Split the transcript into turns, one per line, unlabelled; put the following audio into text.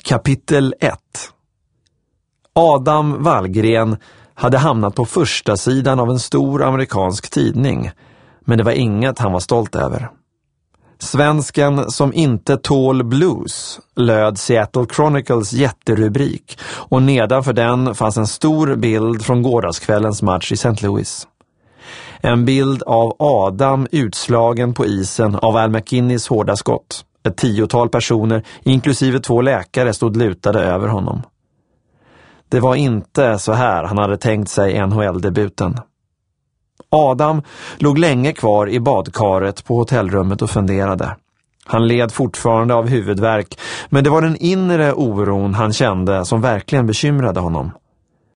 Kapitel 1. Adam Wallgren hade hamnat på första sidan av en stor amerikansk tidning, men det var inget han var stolt över. Svensken som inte tål blues löd Seattle Chronicles jätterubrik, och nedanför den fanns en stor bild från gårdagskvällens match i St. Louis. En bild av Adam utslagen på isen av Al McKinneys hårda skott. Ett 10-tal personer, inklusive 2 läkare, stod lutade över honom. Det var inte så här han hade tänkt sig NHL-debuten. Adam låg länge kvar i badkaret på hotellrummet och funderade. Han led fortfarande av huvudvärk, men det var den inre oron han kände som verkligen bekymrade honom.